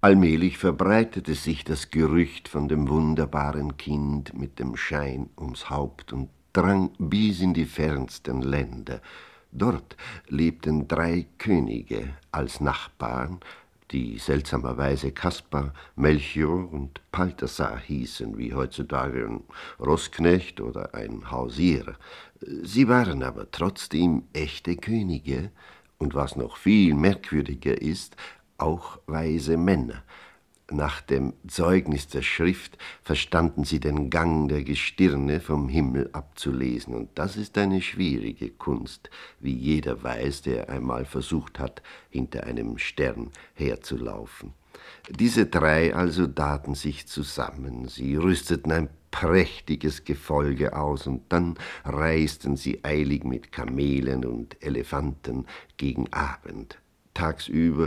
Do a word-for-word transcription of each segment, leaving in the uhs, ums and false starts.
Allmählich verbreitete sich das Gerücht von dem wunderbaren Kind mit dem Schein ums Haupt und drang bis in die fernsten Länder. Dort lebten drei Könige als Nachbarn, die seltsamerweise Kaspar, Melchior und Balthasar hießen, wie heutzutage ein Roßknecht oder ein Hausier. Sie waren aber trotzdem echte Könige und, was noch viel merkwürdiger ist, auch weise Männer. Nach dem Zeugnis der Schrift verstanden sie den Gang der Gestirne vom Himmel abzulesen, und das ist eine schwierige Kunst, wie jeder weiß, der einmal versucht hat, hinter einem Stern herzulaufen. Diese drei also taten sich zusammen, sie rüsteten ein prächtiges Gefolge aus, und dann reisten sie eilig mit Kamelen und Elefanten gegen Abend. Tagsüber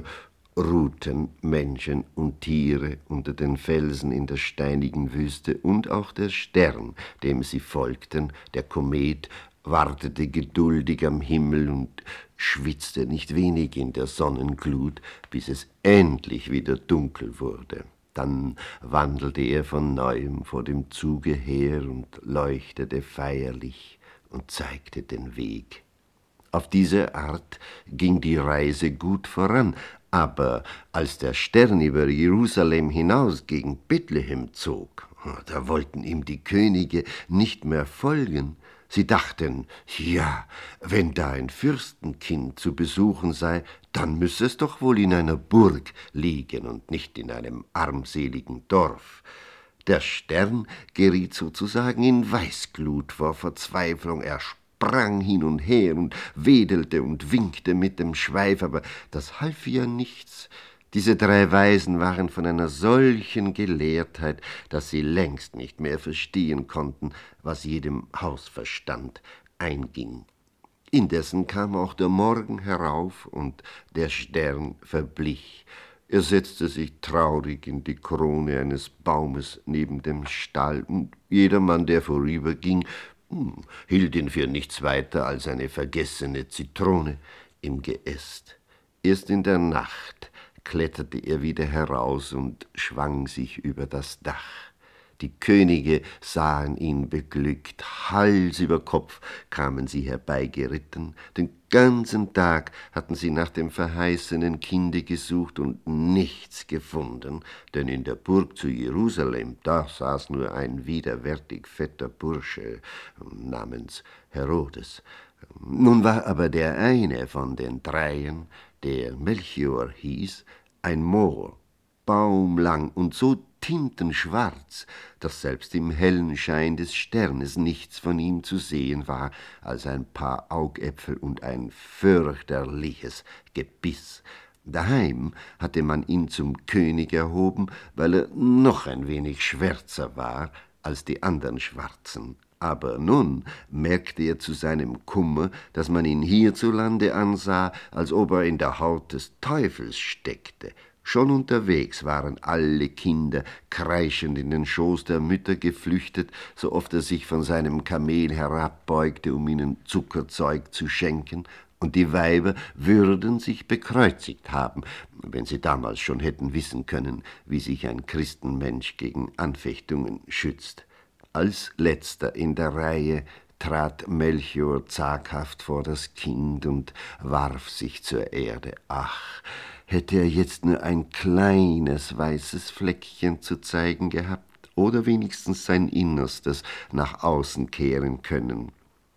ruhten Menschen und Tiere unter den Felsen in der steinigen Wüste, und auch der Stern, dem sie folgten, der Komet, wartete geduldig am Himmel und schwitzte nicht wenig in der Sonnenglut, bis es endlich wieder dunkel wurde. Dann wandelte er von neuem vor dem Zuge her und leuchtete feierlich und zeigte den Weg. Auf diese Art ging die Reise gut voran, aber als der Stern über Jerusalem hinaus gegen Bethlehem zog, da wollten ihm die Könige nicht mehr folgen. Sie dachten, ja, wenn da ein Fürstenkind zu besuchen sei, dann müsse es doch wohl in einer Burg liegen und nicht in einem armseligen Dorf. Der Stern geriet sozusagen in Weißglut vor Verzweiflung. Er sprang hin und her und wedelte und winkte mit dem Schweif, aber das half ja nichts. Diese drei Weisen waren von einer solchen Gelehrtheit, dass sie längst nicht mehr verstehen konnten, was jedem Hausverstand einging. Indessen kam auch der Morgen herauf und der Stern verblich. Er setzte sich traurig in die Krone eines Baumes neben dem Stall, und jedermann, der vorüberging, hm, hielt ihn für nichts weiter als eine vergessene Zitrone im Geäst. Erst in der Nacht kletterte er wieder heraus und schwang sich über das Dach. Die Könige sahen ihn beglückt, Hals über Kopf kamen sie herbeigeritten. Den ganzen Tag hatten sie nach dem verheißenen Kinde gesucht und nichts gefunden, denn in der Burg zu Jerusalem, da saß nur ein widerwärtig fetter Bursche namens Herodes. Nun war aber der eine von den dreien, der Melchior hieß, ein Mohr, baumlang und so tintenschwarz, dass selbst im hellen Schein des Sternes nichts von ihm zu sehen war als ein paar Augäpfel und ein fürchterliches Gebiss. Daheim hatte man ihn zum König erhoben, weil er noch ein wenig schwärzer war als die anderen Schwarzen. Aber nun merkte er zu seinem Kummer, dass man ihn hierzulande ansah, als ob er in der Haut des Teufels steckte. Schon unterwegs waren alle Kinder kreischend in den Schoß der Mütter geflüchtet, so oft er sich von seinem Kamel herabbeugte, um ihnen Zuckerzeug zu schenken, und die Weiber würden sich bekreuzigt haben, wenn sie damals schon hätten wissen können, wie sich ein Christenmensch gegen Anfechtungen schützt. Als letzter in der Reihe trat Melchior zaghaft vor das Kind und warf sich zur Erde. Ach, hätte er jetzt nur ein kleines weißes Fleckchen zu zeigen gehabt oder wenigstens sein Innerstes nach außen kehren können.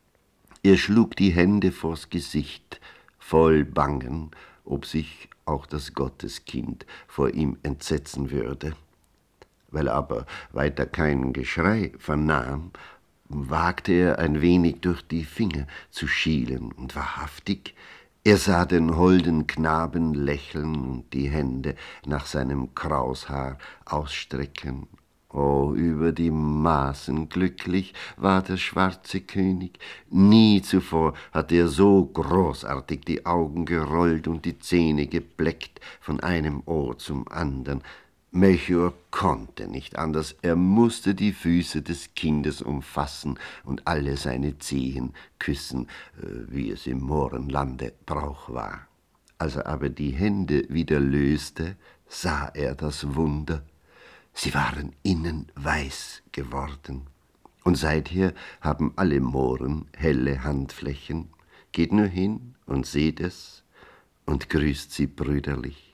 Er schlug die Hände vors Gesicht, voll Bangen, ob sich auch das Gotteskind vor ihm entsetzen würde. Weil aber weiter kein Geschrei vernahm, wagte er ein wenig durch die Finger zu schielen, und wahrhaftig, er sah den holden Knaben lächeln und die Hände nach seinem Kraushaar ausstrecken. Oh, über die Maßen glücklich war der schwarze König. Nie zuvor hatte er so großartig die Augen gerollt und die Zähne gebleckt von einem Ohr zum andern. Melchior konnte nicht anders, er musste die Füße des Kindes umfassen und alle seine Zehen küssen, wie es im Mohrenlande Brauch war. Als er aber die Hände wieder löste, sah er das Wunder. Sie waren innen weiß geworden. Und seither haben alle Mohren helle Handflächen. Geht nur hin und seht es und grüßt sie brüderlich.